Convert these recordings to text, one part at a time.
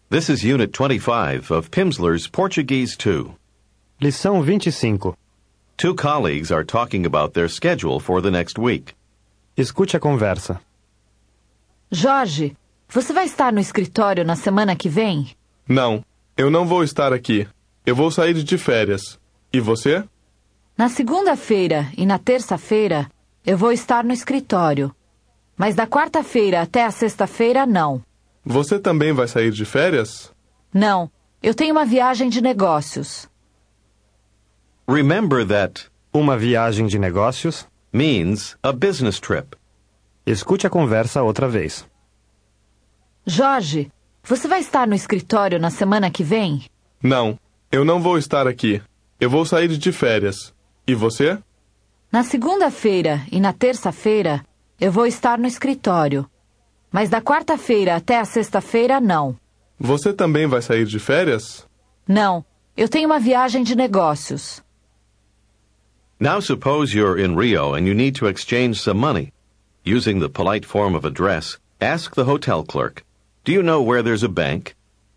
This is Unit 25 of Pimsleur's Portuguese 2. Lição 25. Two colleagues are talking about their schedule for the next week. Escute a conversa. Jorge, você vai estar no escritório na semana que vem? Não, eu não vou estar aqui. Eu vou sair de férias. E você? Na segunda-feira e na terça-feira, eu vou estar no escritório. Mas da quarta-feira até a sexta-feira, não. Você também vai sair de férias? Não, eu tenho uma viagem de negócios. Remember that Uma viagem de negócios. means a business trip. Escute a conversa outra vez. Jorge, você vai estar no escritório na semana que vem? Não, eu não vou estar aqui. Eu vou sair de férias. E você? Na segunda-feira e na terça-feira, eu vou estar no escritório. Mas da quarta-feira até a sexta-feira, não. Você também vai sair de férias? Não, eu tenho uma viagem de negócios. Now suppose you're in Rio and you need to exchange some money. Using the polite form of address, ask the hotel clerk, "Do you know where there's a bank?"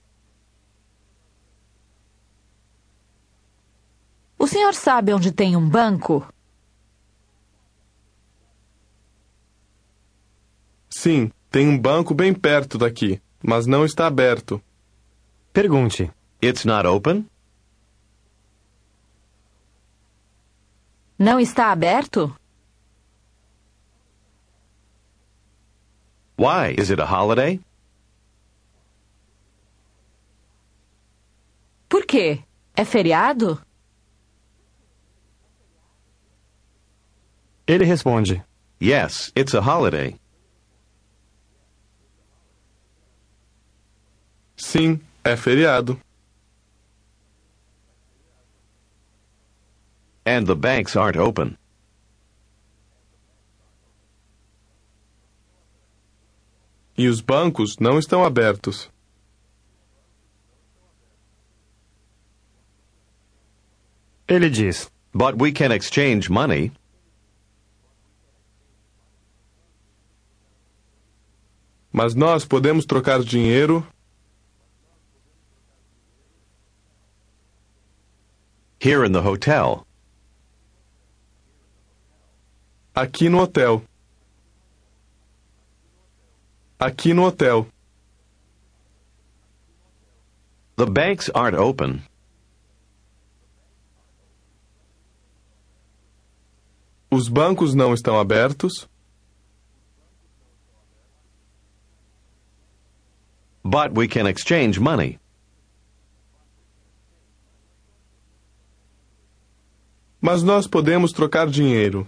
O senhor sabe onde tem um banco? Sim, tem um banco bem perto daqui, mas não está aberto. Pergunte. It's not open? Não está aberto? Why? Is it a holiday? Por quê? É feriado? Ele responde. Yes, it's a holiday. Sim, é feriado. And the banks aren't open. E os bancos não estão abertos. Ele diz. But we can exchange money. Mas nós podemos trocar dinheiro Here in the hotel. aqui no hotel. Aqui no hotel. The banks aren't open. Os bancos não estão abertos. But we can exchange money. Mas nós podemos trocar dinheiro.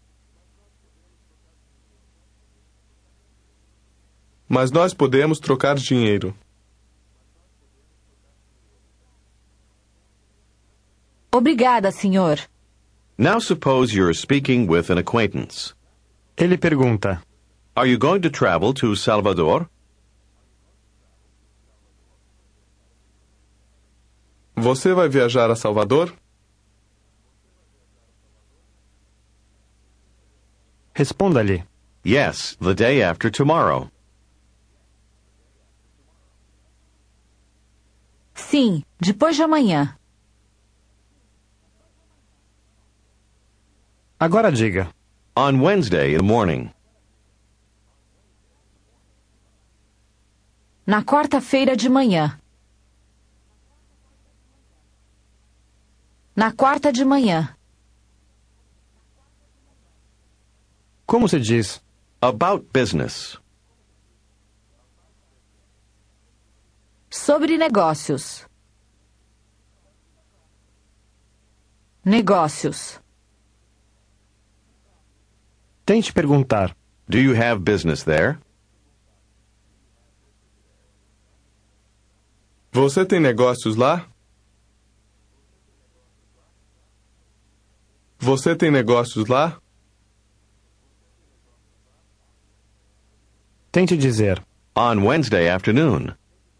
Mas nós podemos trocar dinheiro. Obrigada, senhor. Now suppose you're speaking with an acquaintance. Ele pergunta. Are you going to travel to Salvador? Você vai viajar a Salvador? Responda-lhe. Yes, the day after tomorrow. Sim, depois de amanhã. Agora diga. On Wednesday in the morning. Na quarta-feira de manhã. Na quarta de manhã. Como se diz? About business. Sobre negócios. Negócios. Tente perguntar. Do you have business there? Você tem negócios lá? Você tem negócios lá? Tente dizer. On Wednesday afternoon.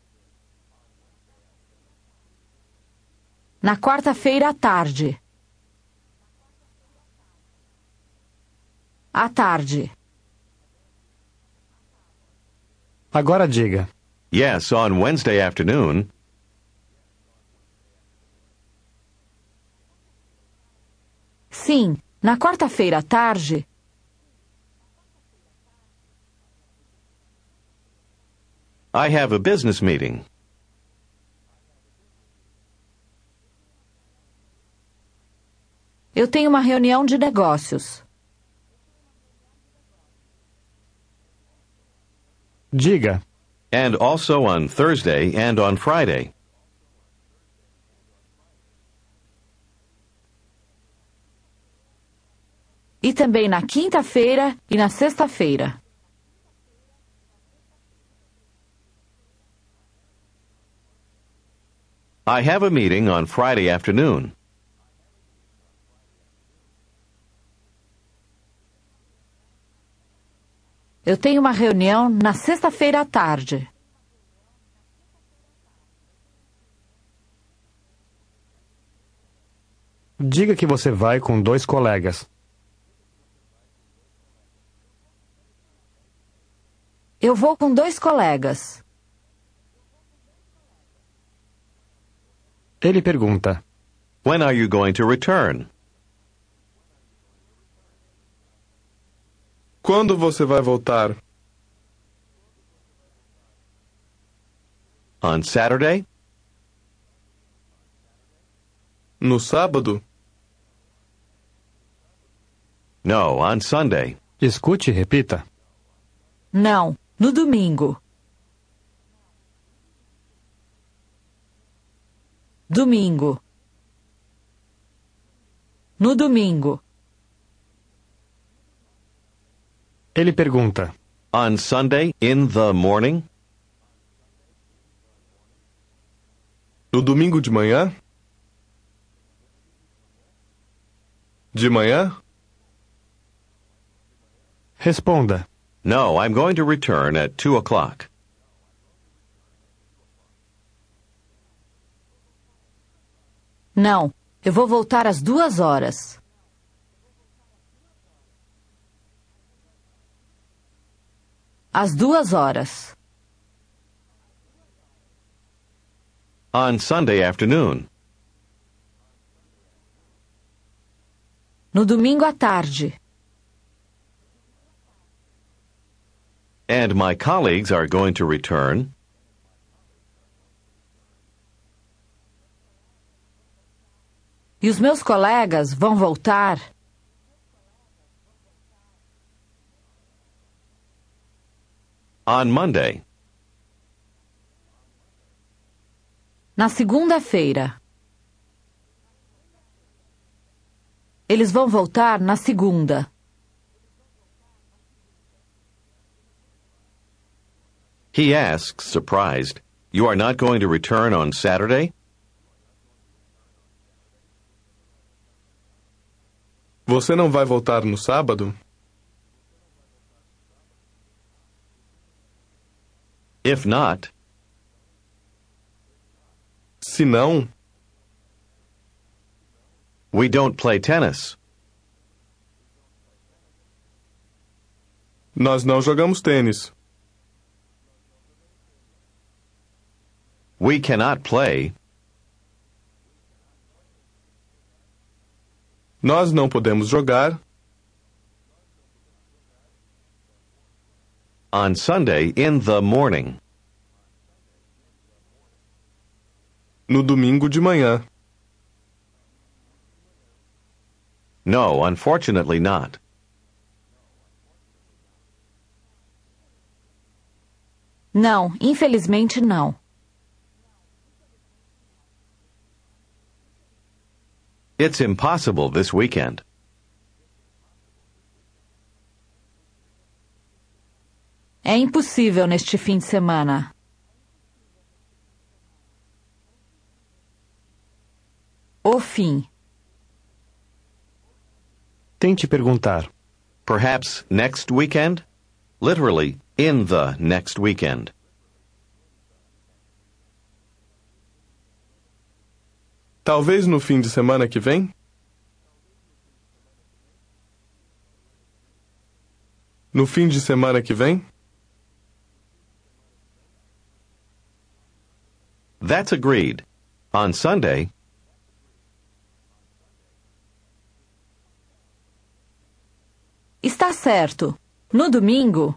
Na quarta-feira à tarde. À tarde. Agora diga. Yes, on Wednesday afternoon. Sim, na quarta-feira à tarde. I have a business meeting. Eu tenho uma reunião de negócios. Diga. And also on Thursday and on Friday. E também na quinta-feira e na sexta-feira. I have a meeting on Friday afternoon. Eu tenho uma reunião na sexta-feira à tarde. Diga que você vai com 2 colegas. Eu vou com 2 colegas. Ele pergunta. When are you going to return? Quando você vai voltar? On Saturday? No sábado? No, on Sunday. Escute e repita. Não, no domingo. Domingo. No domingo. Ele pergunta. On Sunday in the morning? No domingo de manhã? De manhã? Responda. No, I'm going to return at 2 o'clock. Não, eu vou voltar às 2 horas. Às 2 horas. On Sunday afternoon. No domingo à tarde. And my colleagues are going to return. E os meus colegas vão voltar. On Monday. Na segunda-feira. Eles vão voltar na segunda. He asks, surprised, You are not going to return on Saturday? Você não vai voltar no sábado? If not, Se não, we don't play tennis. nós não jogamos tênis. We cannot play. Nós não podemos jogar On Sunday in the morning. no domingo de manhã. No, unfortunately not. Não, infelizmente não. It's impossible this weekend. É impossível neste fim de semana. O fim. Tente perguntar. Perhaps next weekend? Literally, in the next weekend. Talvez no fim de semana que vem? No fim de semana que vem? That's agreed. On Sunday, Está certo. No domingo.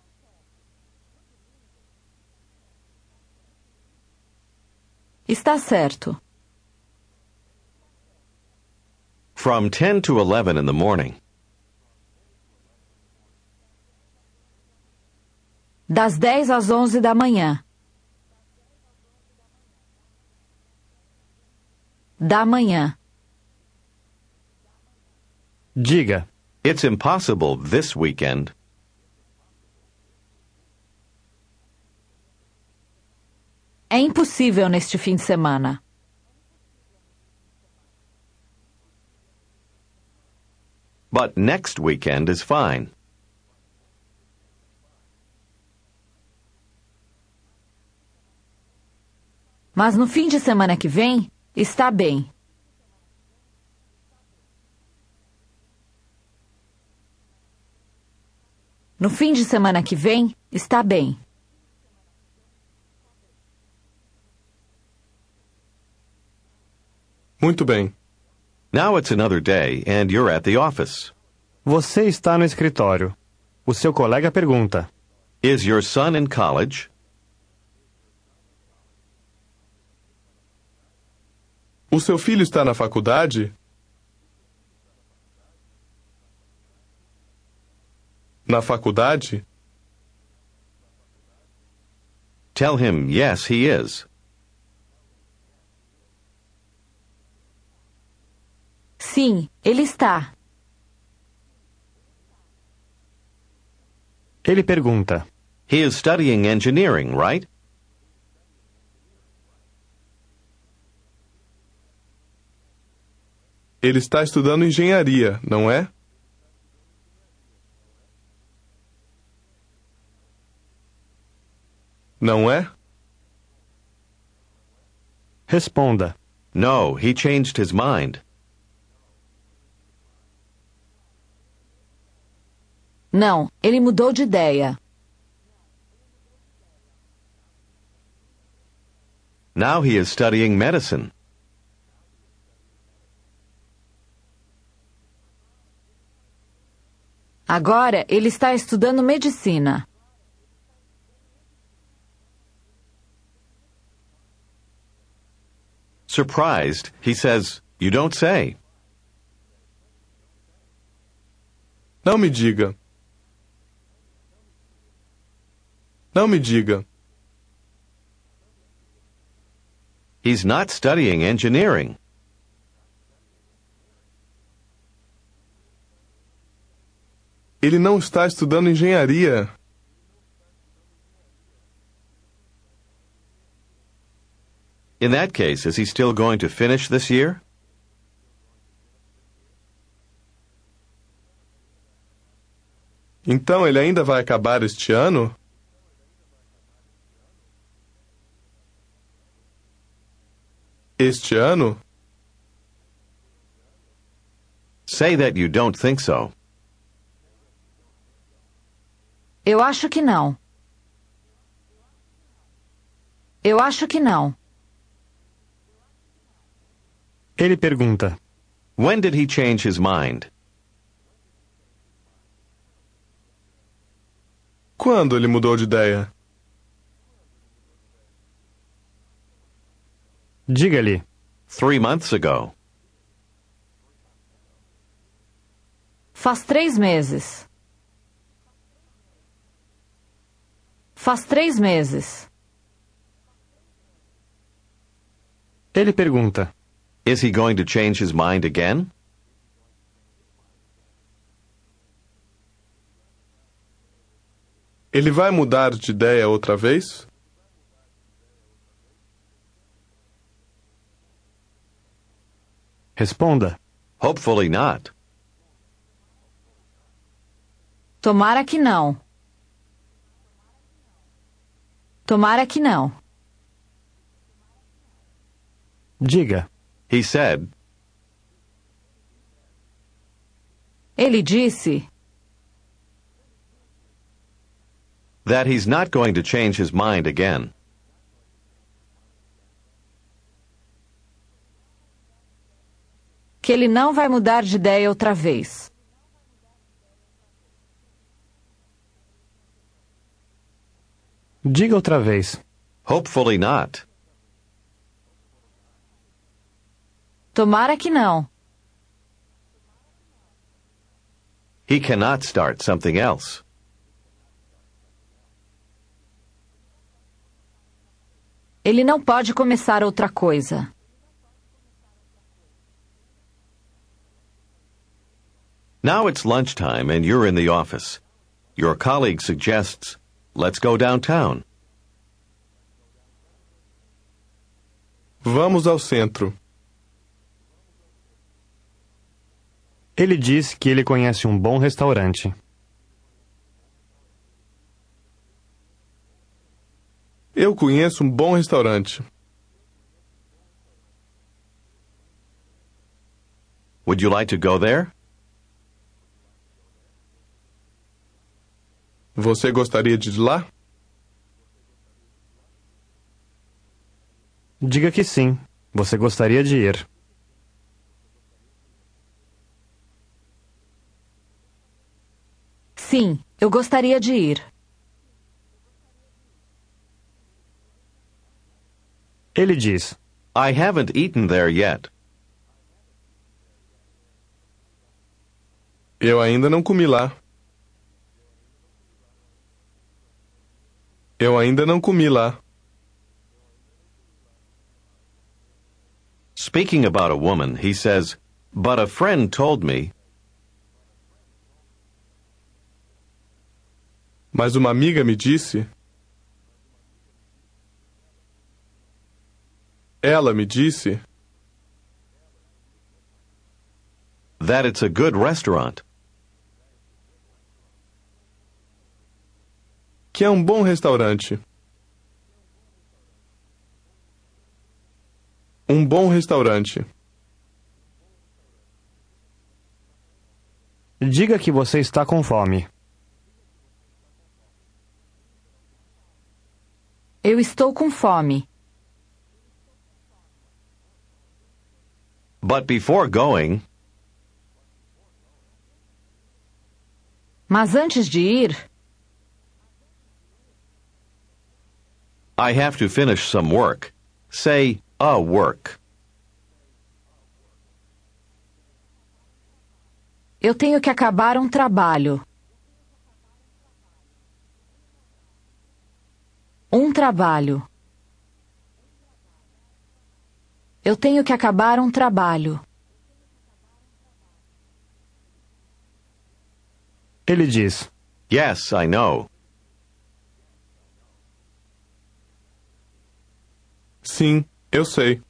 Está certo. from 10 to 11 in the morning. Das 10 às 11 da manhã. Da manhã. Diga. It's impossible this weekend. É impossível neste fim de semana. But next weekend is fine. Mas no fim de semana que vem, está bem. No fim de semana que vem, está bem. Muito bem. Now it's another day and you're at the office. Você está no escritório. O seu colega pergunta. Is your son in college? O seu filho está na faculdade? Na faculdade? Tell him yes, he is. Sim, ele está. Ele pergunta. He is studying engineering, right? Ele está estudando engenharia, não é? Não é? Responda. No, he changed his mind. Não, ele mudou de ideia. Now he is studying medicine. Agora ele está estudando medicina. Surprised, he says, "You don't say." Não me diga. Não me diga. He's not studying engineering. Ele não está estudando engenharia. In that case, is he still going to finish this year? Então ele ainda vai acabar este ano? Este ano? Say that you don't think so. Eu acho que não. Eu acho que não. Ele pergunta. When did he change his mind? Quando ele mudou de ideia? Diga-lhe. 3 months ago. Faz 3 meses. Faz 3 meses. Ele pergunta. Is he going to change his mind again? Ele vai mudar de ideia outra vez? Responda. Hopefully not. Tomara que não. Tomara que não. Diga. He said, Ele disse that he's not going to change his mind again. que ele não vai mudar de ideia outra vez. Diga outra vez. Hopefully not. Tomara que não. He cannot start something else. Ele não pode começar outra coisa. Now it's lunchtime and you're in the office. Your colleague suggests, let's go downtown. Vamos ao centro. Ele diz que ele conhece um bom restaurante. Eu conheço um bom restaurante. Would you like to go there? Você gostaria de ir lá? Diga que sim. Você gostaria de ir. Sim, eu gostaria de ir. Ele diz: I haven't eaten there yet. Eu ainda não comi lá. Eu ainda não comi lá. Speaking about a woman, he says, but a friend told me. Mas uma amiga me disse. Ela me disse That it's a good restaurant. que é um bom restaurante. Um bom restaurante. Diga que você está com fome. Eu estou com fome. But before going, Mas antes de ir, I have to finish some work. Say, a work. eu tenho que acabar um trabalho. Um trabalho. Eu tenho que acabar um trabalho. Ele diz: Yes, I know. Sim, eu sei.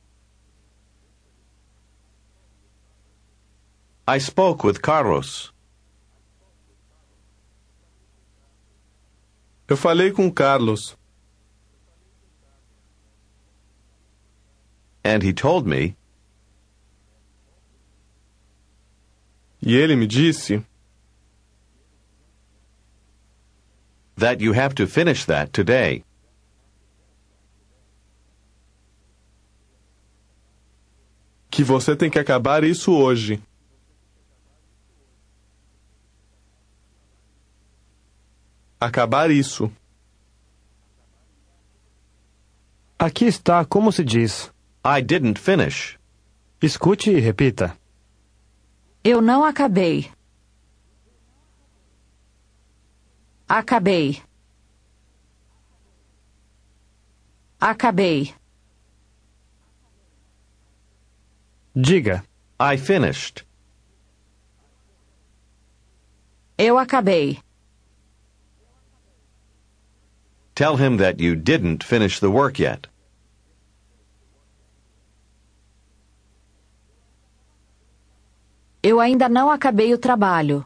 I spoke with Carlos. Eu falei com o Carlos. And he told me, E ele me disse that you have to finish that today. que você tem que acabar isso hoje. Acabar isso. Aqui está como se diz. I didn't finish. Escute e repita. Eu não acabei. Acabei. Acabei. Diga. I finished. Eu acabei. Tell him that you didn't finish the work yet. Eu ainda não acabei o trabalho.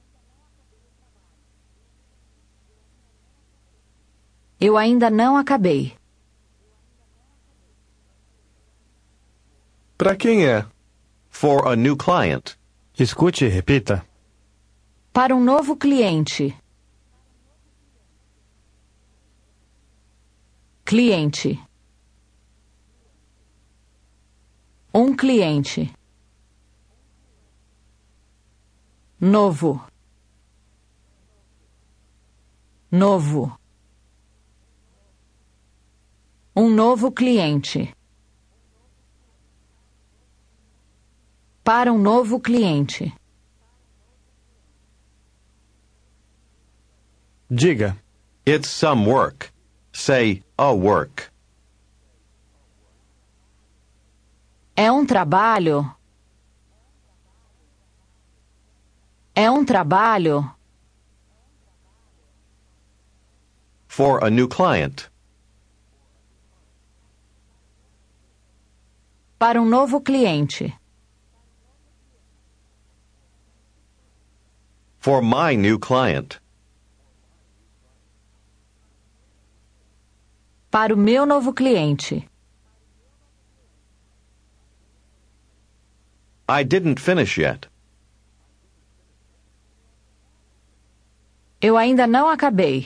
Eu ainda não acabei. Para quem é? For a new client. Escute e repita. Para um novo cliente. Cliente. Um cliente. Novo. Novo. Um novo cliente. Para um novo cliente. Diga. It's some work. Say, a work. É um trabalho. É um trabalho. For a new client. Para um novo cliente. For my new client. Para o meu novo cliente. I didn't finish yet. Eu ainda não acabei.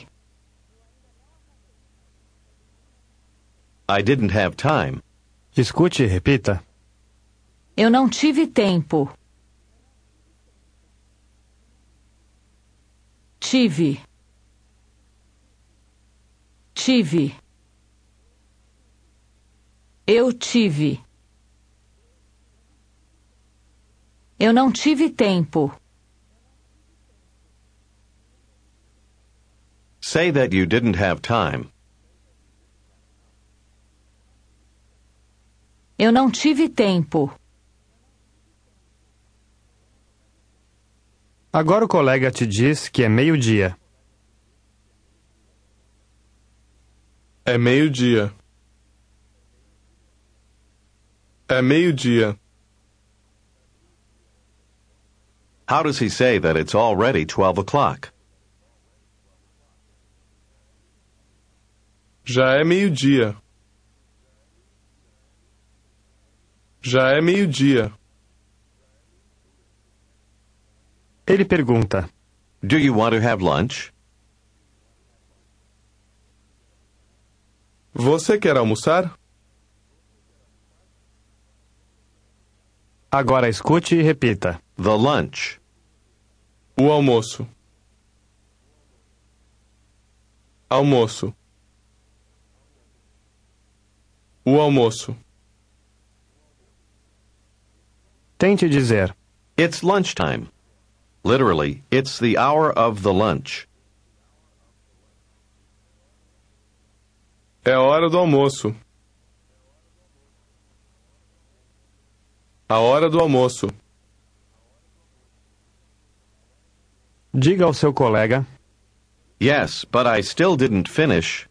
I didn't have time. Escute e repita. Eu não tive tempo. Tive. Tive. Eu tive. Eu não tive tempo. Say that you didn't have time. Eu não tive tempo. Agora o colega te diz que é meio-dia. É meio-dia. É meio-dia. How does he say that it's already 12 o'clock? Já é meio-dia. Já é meio-dia. Ele pergunta. Do you want to have lunch? Você quer almoçar? Agora escute e repita. The lunch. O almoço. Almoço. O almoço. Tente dizer. It's lunchtime. Literally, it's the hour of the lunch. É a hora do almoço. A hora do almoço. Diga ao seu colega. Yes, but I still didn't finish.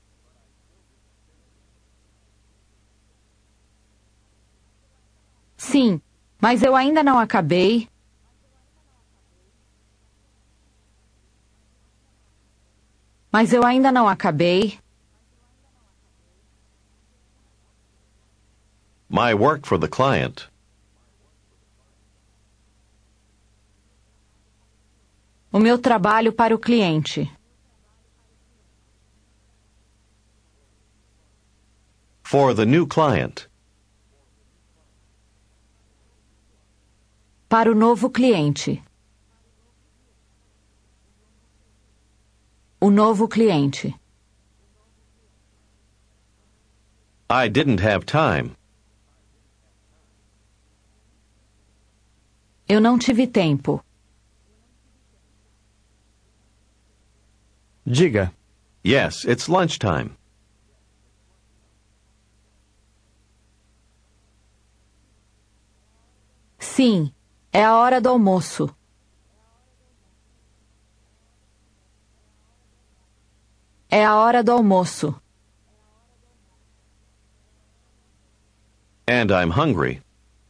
Sim, mas eu ainda não acabei. Mas eu ainda não acabei. My work for the client. O meu trabalho para o cliente. For the new client. Para o novo cliente. O novo cliente. I didn't have time. Eu não tive tempo. Diga. Yes, it's lunchtime. Sim, é a hora do almoço. É a hora do almoço. And I'm hungry.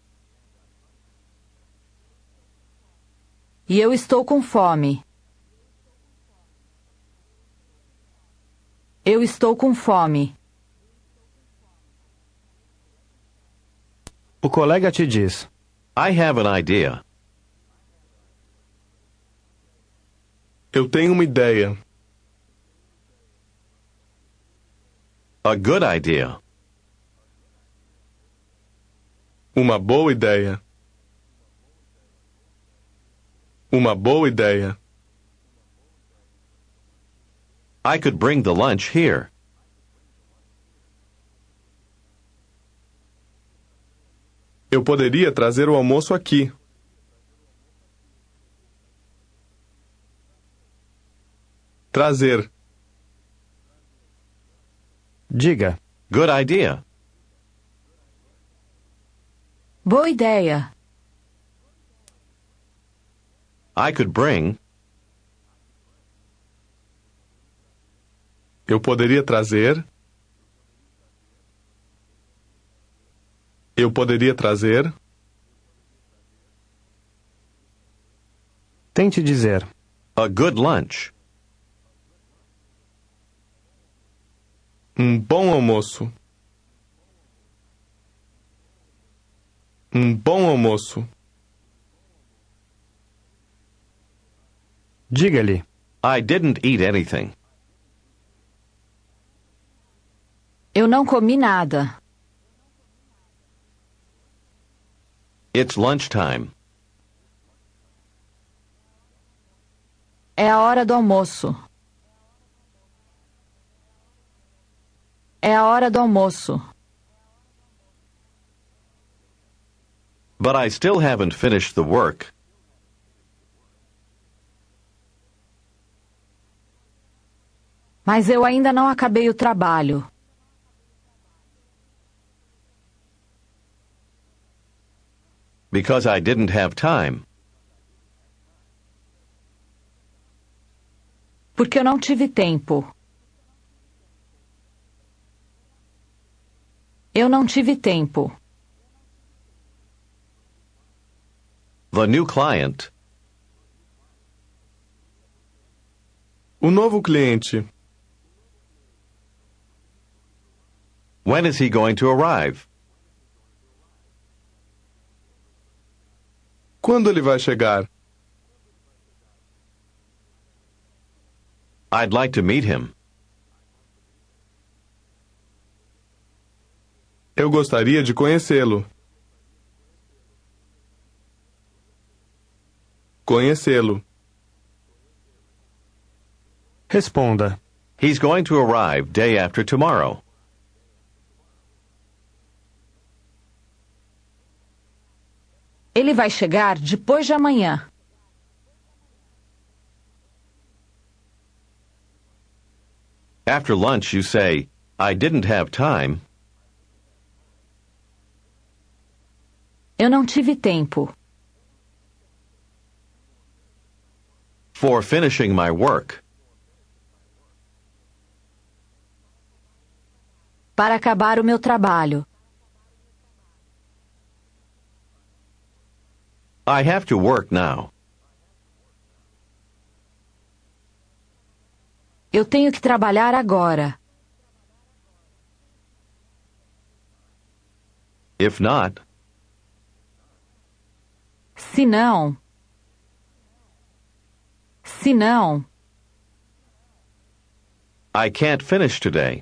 E eu estou com fome. Eu estou com fome. O colega te diz. I have an idea. Eu tenho uma ideia. A good idea. Uma boa ideia. Uma boa ideia. I could bring the lunch here. Eu poderia trazer o almoço aqui. Trazer. Diga. Good idea. Boa ideia. I could bring. Eu poderia trazer. Eu poderia trazer. Tente dizer. A good lunch. Um bom almoço. Um bom almoço. Diga-lhe. I didn't eat anything. Eu não comi nada. It's lunchtime. É a hora do almoço. É a hora do almoço. But I still haven't finished the work. Mas eu ainda não acabei o trabalho. Because I didn't have time. Porque eu não tive tempo. Eu não tive tempo. The new client. O novo cliente. When is he going to arrive? Quando ele vai chegar? I'd like to meet him. Eu gostaria de conhecê-lo. Conhecê-lo. Responda. He's going to arrive day after tomorrow. Ele vai chegar depois de amanhã. After lunch, you say, I didn't have time. Eu não tive tempo. For finishing my work. Para acabar o meu trabalho. I have to work now. Eu tenho que trabalhar agora. If not, Se não, I can't finish today.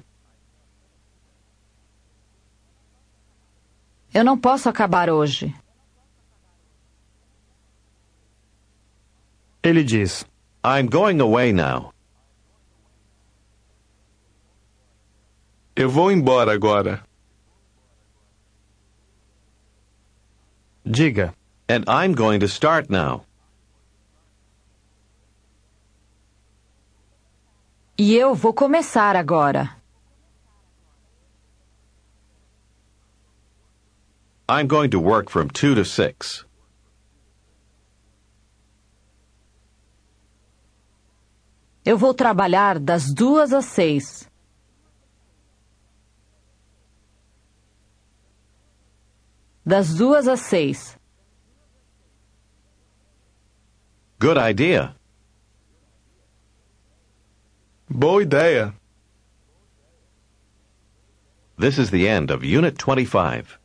eu não posso acabar hoje. Ele diz. I'm going away now. Eu vou embora agora. Diga. And I'm going to start now. E eu vou começar agora. I'm going to work from 2 to 6. Eu vou trabalhar das 2 às 6. Das 2 às 6. Good idea. Boa ideia. This is the end of Unit 25.